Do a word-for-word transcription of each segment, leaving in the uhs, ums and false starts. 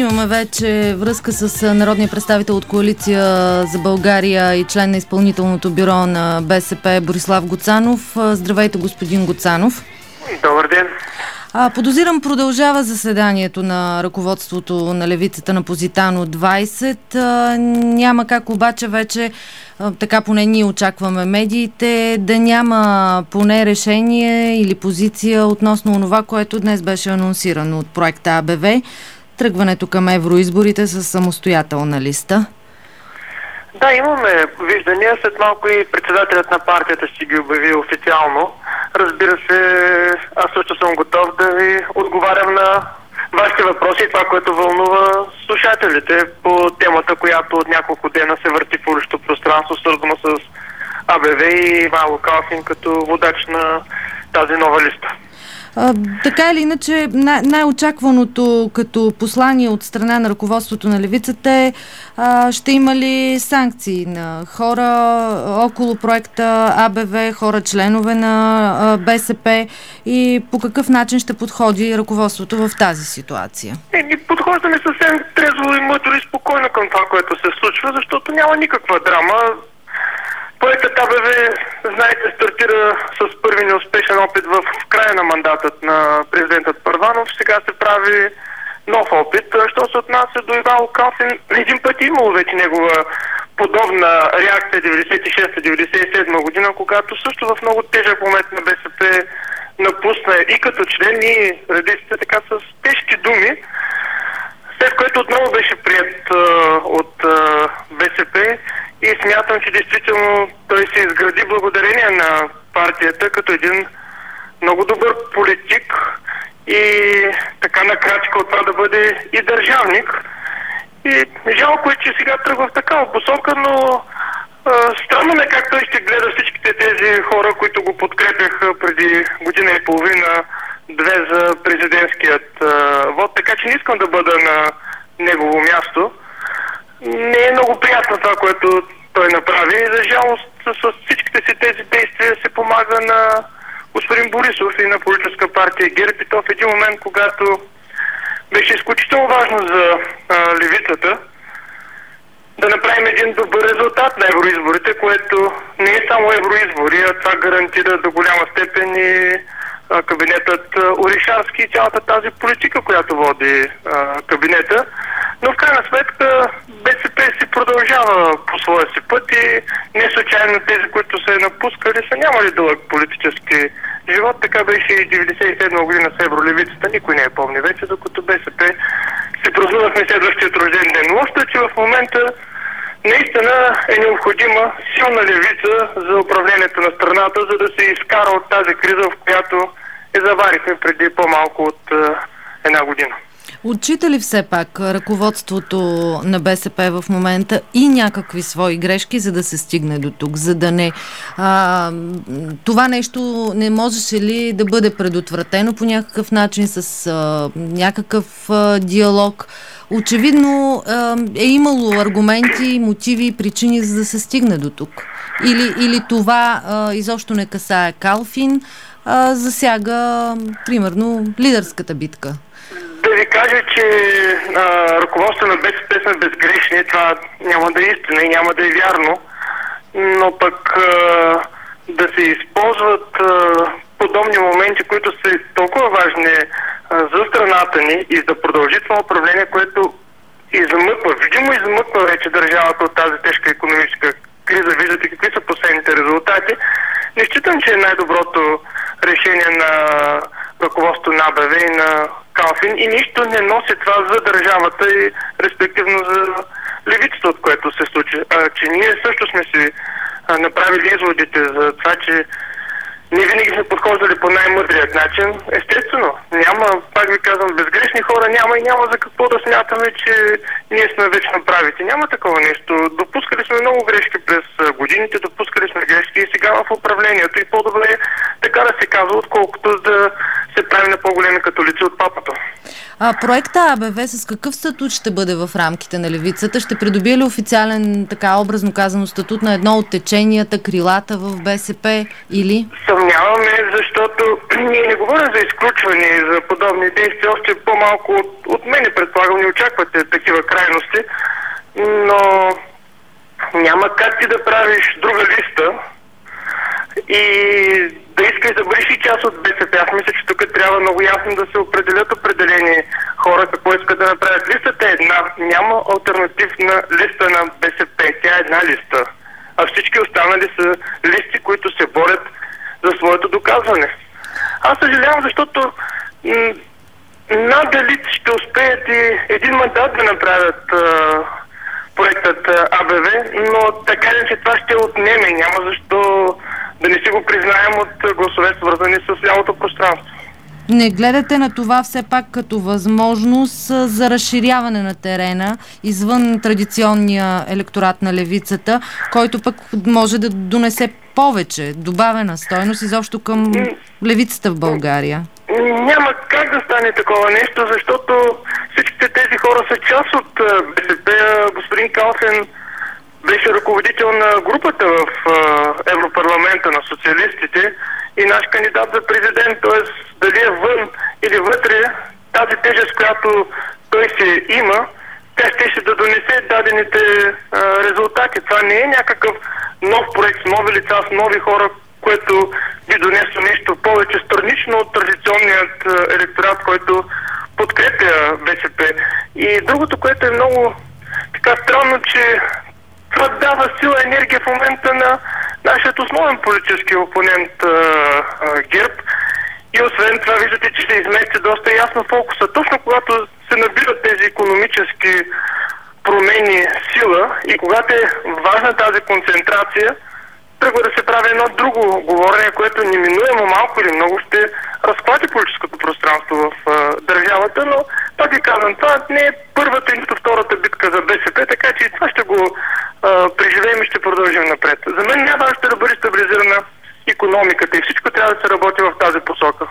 имаме вече връзка с народния представител от Коалиция за България и член на изпълнителното бюро на БСП Борислав Гуцанов. Здравейте, господин Гуцанов. Добър ден. А, подозирам, продължава заседанието на ръководството на левицата на Позитано двайсет. А, няма как обаче вече, а, така поне ние очакваме медиите, да няма поне решение или позиция относно това, което днес беше анонсирано от проекта А Б В, тръгването към евроизборите с самостоятелна листа. Да, имаме виждания. След малко и председателят на партията ще ги обяви официално. Разбира се, аз също съм готов да ви отговарям на вашите въпроси и това, което вълнува слушателите по темата, която от няколко дена се върти в публичното пространство, свързано с А Б В и Ивайло Калфин като водач на тази нова листа. А, така или иначе, най- най-очакваното като послание от страна на ръководството на левицата е, а, ще има ли санкции на хора около проекта А Б В, хора членове на а, Б С П и по какъв начин ще подходи ръководството в тази ситуация? И ни подхождаме съвсем трезво и мъдро и спокойно към това, което се случва, защото няма никаква драма. Проектът А Б В, знаете, стартира с първи неуспешен опит в края на мандатът на президентът Първанов. Сега се прави нов опит. Що се отнася до Ивайло Калфин, един път имало вече негова подобна реакция деветдесет и шеста деветдесет и седма година, когато също в много тежък момент на Б С П напусна и като член и редиците така с тежки думи, след което отново беше приет а, от а, Б С П и смятам, че действително той се изгради благодарение на партията като един много добър политик и така на крачка от това да бъде и държавник. И жалко е, че сега тръгва в такава посока, но а, странно ме как той ще гледа всичките тези хора, които го подкрепяха преди година и половина, две за президентският а, вод, така че не искам да бъда на негово място. Не е много приятно това, което той направи. За жалост, с всичките си тези действия се помага на господин Борисов и на политическа партия ГЕРБ, и то в един момент, когато беше изключително важно за а, левицата да направим един добър резултат на евроизборите, което не е само евроизбори, а това гарантира до голяма степен и а, кабинетът Орешарски и цялата тази политика, която води а, кабинета. Но в крайна сметка Б С П си продължава по своя си път и не случайно тези, които са напускали, са нямали дълъг политически живот. Така беше и деветдесет и седма година с евролевицата. Никой не я помни вече, докато Б С П си празнувахме следващият рожден ден. Лошото е, че в момента наистина е необходима силна левица за управлението на страната, за да се изкара от тази криза, в която я заварихме преди по-малко от uh, една година. Отчита ли все пак ръководството на Б С П в момента и някакви свои грешки, за да се стигне до тук, за да не... А, това нещо не можеше ли да бъде предотвратено по някакъв начин с а, някакъв а, диалог? Очевидно а, е имало аргументи, мотиви и причини, за да се стигне до тук. Или, или това а, изобщо не касае Калфин, а, засяга, примерно, лидерската битка? Да ви кажа, че а, ръководството на Б С П сме безгрешни, това няма да е истина и няма да е вярно, но пък а, да се използват а, подобни моменти, които са толкова важни а, за страната ни и да продължи това управление, което измъква, видимо измъква вече държавата от тази тежка икономическа криза. Виждате какви са последните резултати. Не считам, че е най-доброто решение на ръководството на А Б В и на Калфин и нищо не носи това за държавата и респективно за левицата, от което се случи. А, че ние също сме си а, направили изводите за това, че ние винаги сме подхождали по най-мъдрият начин. Естествено, няма, пак ви казвам, безгрешни хора няма и няма за какво да смятаме, че ние сме вечно правите. Няма такова нещо. Допускали сме много грешки през годините, допускали сме грешки и сега в управлението. И по-добре е така да се казва, отколкото да се прави на по-големи католици от папата. А проекта АБВ с какъв статут ще бъде в рамките на левицата? Ще придобие ли официален, така образно казано, статут на едно от теченията, крилата в БСП или? Съмняваме, защото ние не говорим за изключване и за подобни действия, още по-малко от, от мене, предполагам, не очаквате такива крайности, но няма как ти да правиш друга листа и да искаш да бъдеш и част от БСП. Аз мисля, че тук трябва много ясно да се определят определени хора какво искат да направят. Листата е една. Няма алтернативна листа на БСП. Тя е една листа. А всички останали са листи, които се борят за своето доказване. Аз съжалявам, защото м- надали ще успеят и един мандат да направят а, проектът АБВ, но така ли, че това ще отнеме. Няма защо да не си го признаем от гласове, свързани с лявото пространство. Не гледате на това все пак като възможност за разширяване на терена извън традиционния електорат на левицата, който пък може да донесе повече добавена стойност изобщо към левицата в България? Няма как да стане такова нещо, защото всичките тези хора са част от БСП. Господин Калфин беше ръководител на групата в Европарламента на социалистите и наш кандидат за президент, т.е. дали е вън или вътре, тази тежест, която той се има, тя ще, ще да донесе дадените а, резултати. Това не е някакъв нов проект с нови лица, с нови хора, което би донесло нещо повече странично от традиционният електорат, който подкрепя БСП. И другото, което е много така странно, че това дава сила и енергия в момента на нашия основен политически опонент а, а, ГЕРБ. И освен това виждате, че се измести доста ясно фокуса. Точно когато се набират тези икономически промени сила и когато е важна тази концентрация, тръгва да се прави едно друго говорене, което неминуемо малко или много ще разклати политическото пространство в а, държавата, но пак ви казвам, това не е първата и нито втората битка за БСП, така че и това ще го а, преживеем и ще продължим напред. За мен най-важното е да бъде стабилизирана икономиката и всичко трябва да се работи в тази посока.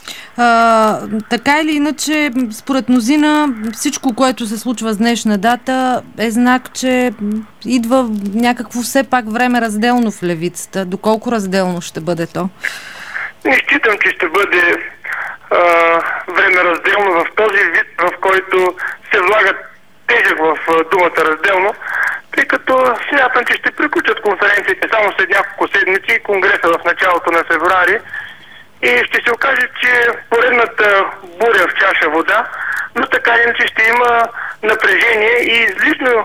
А, така или иначе, според мнозина, всичко, което се случва с днешна дата, е знак, че идва някакво все пак време разделно в левицата. Доколко разделно ще бъде то? Не считам, че ще бъде а, време разделно в този вид, в който се влагат тежък в а, думата разделно, тъй като смятам, че ще приключат конференциите само след няколко седмици и конгреса в началото на февруари и ще се окаже, че поредната буря в чаша вода, но така иначе ще има напрежение и излишно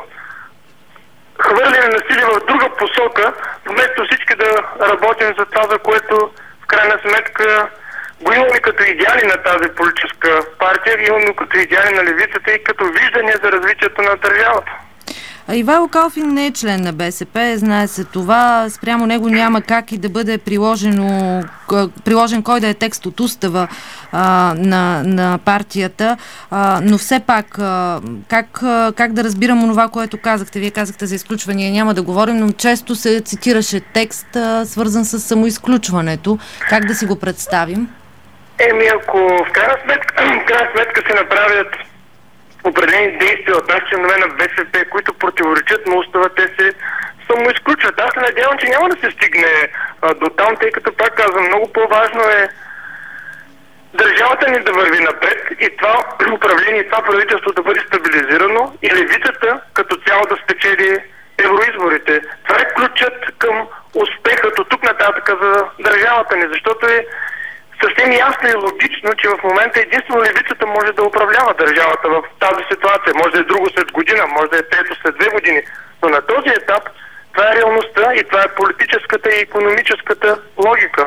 хвърляне на сили в друга посока, вместо всички да работим за това, за което в крайна сметка го имаме като идеали на тази политическа партия, имаме като идеали на левицата и като виждане за развитието на държавата. Ивайло Калфин не е член на БСП, знае се това. Спрямо него няма как и да бъде приложено, приложен кой да е текст от устава а, на, на партията, а, но все пак а, как, как да разбирам онова, което казахте? Вие казахте за изключване, няма да говорим, но често се цитираше текст, а, свързан с самоизключването. Как да си го представим? Еми, ако в крайна сметка, в крайна сметка се направят определени действия от наши членове на БСП, които противоречат на устава, те се самоизключват. Аз се надявам, че няма да се стигне а, до там, тъй като пак казвам, много по-важно е държавата ни да върви напред и това управление, това правителство да бъде стабилизирано и левицата като цяло да спечели евроизборите. Това е ключът към успехът от тук нататък за държавата ни, защото е съвсем ясно и логично, че в момента единствено левицата може да управлява държавата в тази ситуация. Може да е друго след година, може да е трето след две години. Но на този етап това е реалността и това е политическата и икономическата логика.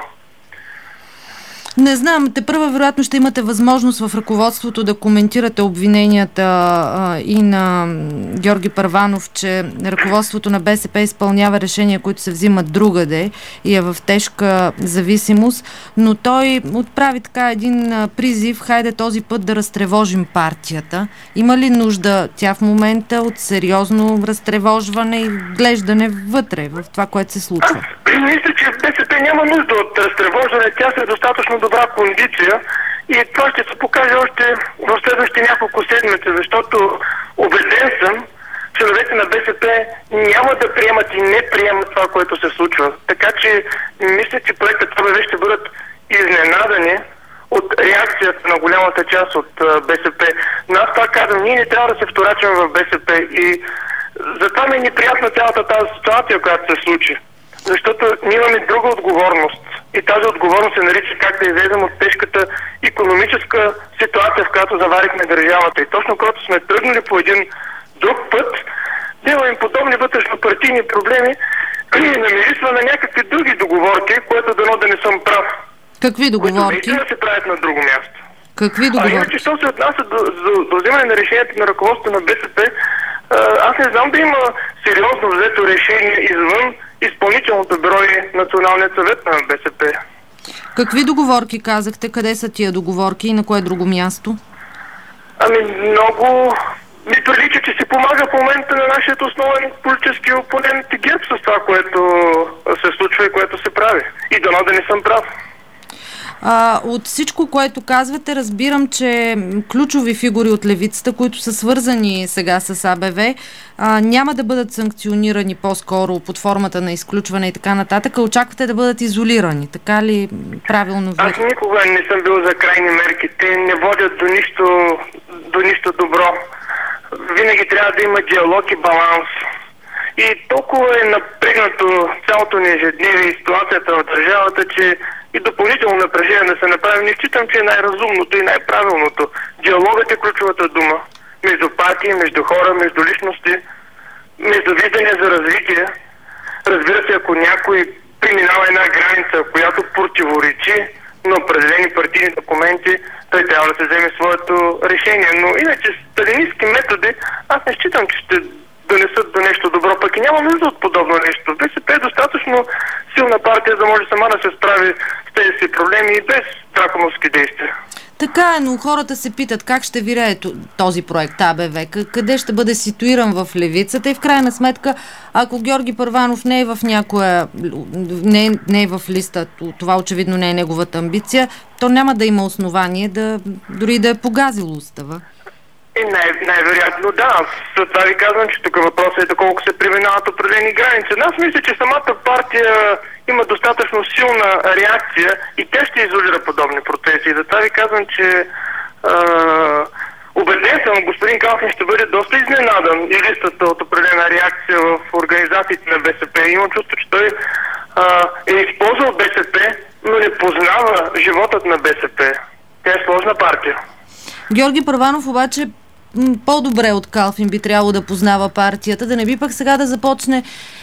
Не знам, те първа вероятно ще имате възможност в ръководството да коментирате обвиненията а, и на Георги Първанов, че ръководството на БСП изпълнява решения, които се взимат другаде и е в тежка зависимост, но той отправи така един призив, хайде този път да разтревожим партията. Има ли нужда тя в момента от сериозно разтревожване и глеждане вътре в това, което се случва? мисля, че БСП няма нужда от разтревождане, тя е достатъчно добра кондиция и това ще се покаже още в следващите няколко седмици, защото убеден съм, членовете на БСП няма да приемат и не приемат това, което се случва. Така че мисля, че проектът АБВ ще бъдат изненадани от реакцията на голямата част от БСП. Но аз това казвам, ние не трябва да се вторачваме в БСП и затова ми е неприятна цялата тази ситуация, която се случи. Защото ние имаме друга отговорност. И тази отговорност се нарича как да излезем от тежката икономическа ситуация, в която заварихме държавата. И точно когато сме тръгнали по един друг път, да имаме подобни вътрешно-партийни проблеми, намирисва на някакви други договорки, което дано да не съм прав. Какви договорки? Които да се правят на друго място. Какви договорки? А иначе, що се отнася до, до, до вземане на решението на ръководството на БСП, аз не знам да има сериозно взето решение извън изпълнителното бюро и Националният съвет на БСП. Какви договорки казахте? Къде са тия договорки и на кое друго място? Ами много... Ми прилича, че си помага в момента на нашия основен политически опонент ГЕРБ с това, което се случва и което се прави. И дано да не съм прав. А, от всичко, което казвате, разбирам, че ключови фигури от левицата, които са свързани сега с АБВ, а, няма да бъдат санкционирани по-скоро под формата на изключване и така нататък, а очаквате да бъдат изолирани. Така ли правилно ви? Аз никога не съм бил за крайни мерки. Те не водят до нищо, до нищо добро. Винаги трябва да има диалог и баланс. И толкова е напрегнато цялото ни ежедневие и ситуацията в държавата, че и допълнително напрежение да се направи, не считам, че е най-разумното и най-правилното. Диалогът е ключовата дума. Между партии, между хора, между личности, между виждания за развитие. Разбира се, ако някой преминава една граница, която противоречи на определени партийни документи, той трябва да се вземе своето решение. Но иначе сталинистки методи, аз не считам, че ще донесат до нещо добро, пък и няма нужда от подобно нещо. БСП е достатъчно силна партия, за да може сама да се справи с тези си проблеми и без драконовски действия. Така е, но хората се питат как ще вирее този проект АБВ, къде ще бъде ситуиран в левицата и в крайна сметка, ако Георги Първанов не е в някоя, не е, не е в листа, това очевидно не е неговата амбиция, то няма да има основание да дори да е погазил устава. И най- най-вероятно да. За това ви казвам, че тук въпросът е доколко се преминават определени граници. Аз мисля, че самата партия има достатъчно силна реакция и тя ще изолира подобни процеси. И затова ви казвам, че а, убеден съм, господин Калфин ще бъде доста изненадан и листата от определена реакция в организациите на БСП. Имам чувство, че той а, е използвал БСП, но не познава животът на БСП. Тя е сложна партия. Георги Първанов обаче по-добре от Калфин би трябвало да познава партията, да не би пък сега да започне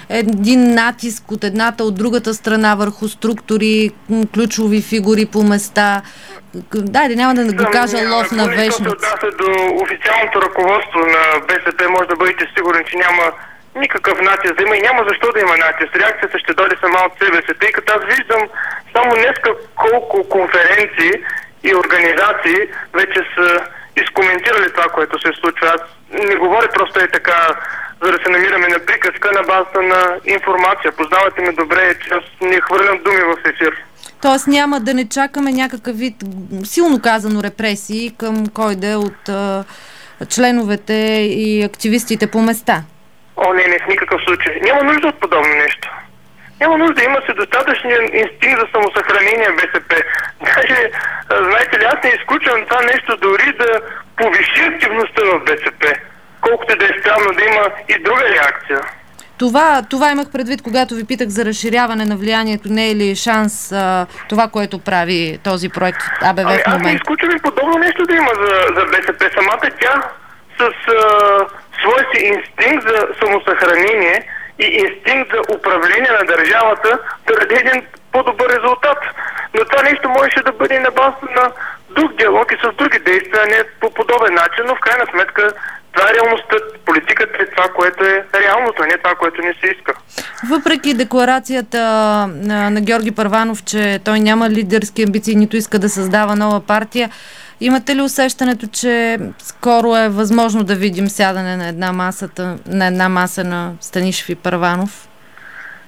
един натиск от едната, от другата страна върху структури, ключови фигури по места. Дайде, няма да го кажа лов на вещници. Ако се отнася до официалното ръководство на БСП, може да бъдете сигурни, че няма никакъв натиск да има и няма защо да има натиск. Реакцията ще дойде сама от себе си, тъй като аз виждам само днеска колко конференции и организации вече са изкоментирали това, което се случва. Аз не говоря просто и така, за да се намираме на приказка на базата на информация. Познавате ме добре, че аз не хвърлям думи в ефир. Тоест няма да не чакаме някакъв вид, силно казано, репресии към кой да е от а, членовете и активистите по места? О, не, не, в никакъв случай. Няма нужда от подобно нещо. Няма нужда, има се достатъчния инстинкт за самосъхранение в БСП. Даже, знаете ли, аз не изключвам това нещо дори да повиши активността в БСП. Колкото да е странно да има и друга реакция. Това, това имах предвид, когато ви питах за разширяване на влиянието. Не е ли шанс а, това, което прави този проект АБВ ами, в момента? Аз не изключвам и подобно нещо да има за, за БСП. Самата тя с а, своя си инстинкт за самосъхранение и инстинкт за управление на държавата да даде един по-добър резултат. Но това нещо можеше да бъде на база на друг диалог и с други действия, а не по подобен начин, но в крайна сметка това е реалността. Политиката е това, което е реалното, а не това, което не се иска. Въпреки декларацията на, на Георги Първанов, че той няма лидерски амбиции, нито иска да създава нова партия, имате ли усещането, че скоро е възможно да видим сядане на една, масата, на една маса на Станишев и Първанов? Всичко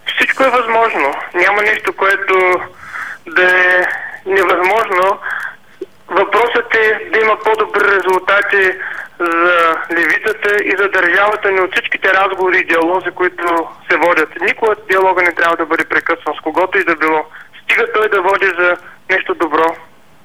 всичко е възможно. Няма нещо, което да е невъзможно. Въпросът е да има по-добри резултати за левицата и за държавата ни от всичките разговори и диалози, които се водят. Никога диалога не трябва да бъде прекъсван с когото и да било. Стига той да води за нещо добро.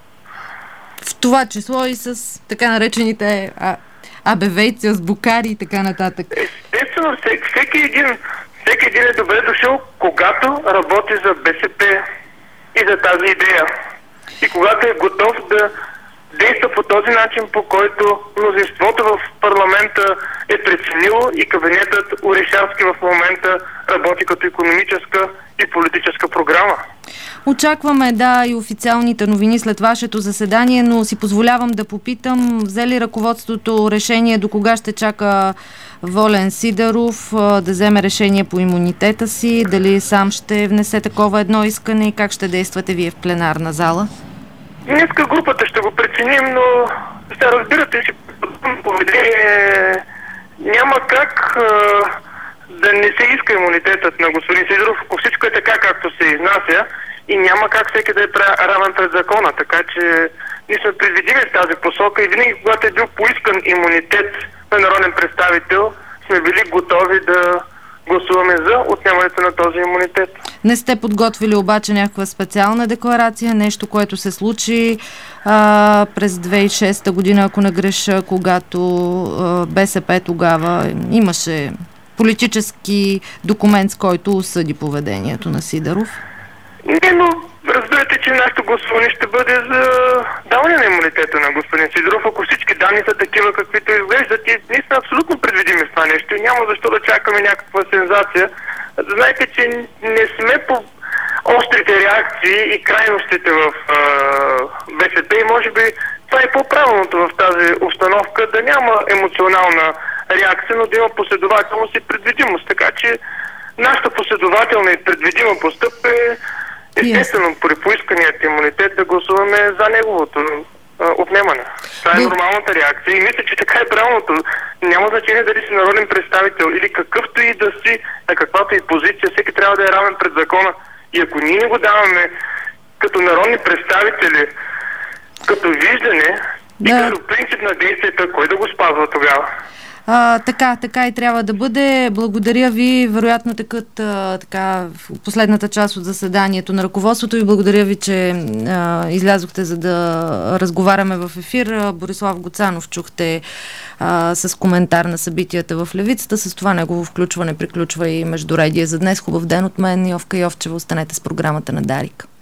В това число и с така наречените а, абевейци, азбукари и така нататък. Естествено, всеки, всеки, един, всеки един е добре дошъл, когато работи за БСП и за тази идея. И когато е готов да действа по този начин, по който мнозинството в парламента е преценило и кабинетът Орешарски в момента работи като икономическа и политическа програма. Очакваме, да, и официалните новини след вашето заседание, но си позволявам да попитам, взе ли ръководството решение до кога ще чака Волен Сидеров да вземе решение по имунитета си, дали сам ще внесе такова едно искане и как ще действате вие в пленарна зала? Днеска групата ще го преценим, но ще разбирате, че поведение няма как а, да не се иска имунитетът на господин Сидеров, ако всичко е така, както се изнася, и няма как всеки да е равен пред закона. Така че ние сме предвидими в тази посока и винаги, когато е бил поискан имунитет на народен представител, сме били готови да гласуваме за отнемането на този имунитет. Не сте подготвили обаче някаква специална декларация, нещо, което се случи а, през две хиляди и шеста година, ако не греша, когато а, БСП тогава имаше политически документ, с който осъди поведението на Сидеров? Не, но разбирате, че нашето гласуване ще бъде за даване на имунитета на господин Сидеров, ако всички данни са такива, каквито изглеждат, и ние сме абсолютно предвидими в това нещо и няма защо да чакаме някаква сензация. Знаете, че не сме по острите реакции и крайностите в БСП и може би това е по-правилното в тази установка, да няма емоционална реакция, но да има последователност и предвидимост. Така че нашата последователна и предвидима постъпка е естествено при поисканият имунитет да гласуваме за неговото а, отнемане. Това е нормалната реакция и мисля, че така е правилното. Няма значение дали си народен представител или какъвто и да си, на каквато и позиция, всеки трябва да е равен пред закона. И ако ние не го даваме като народни представители, като виждане да. И като принцип на действията, кой да го спазва тогава? А, така, така и трябва да бъде. Благодаря ви. Вероятно текат а, така в последната част от заседанието на ръководството и благодаря ви, че а, излязохте, за да разговаряме в ефир. Борислав Гуцанов чухте а, с коментар на събитията в левицата. С това негово включване приключва и Междуредие за днес. Хубав ден от мен, Йовка Йовчева. Останете с програмата на Дарик.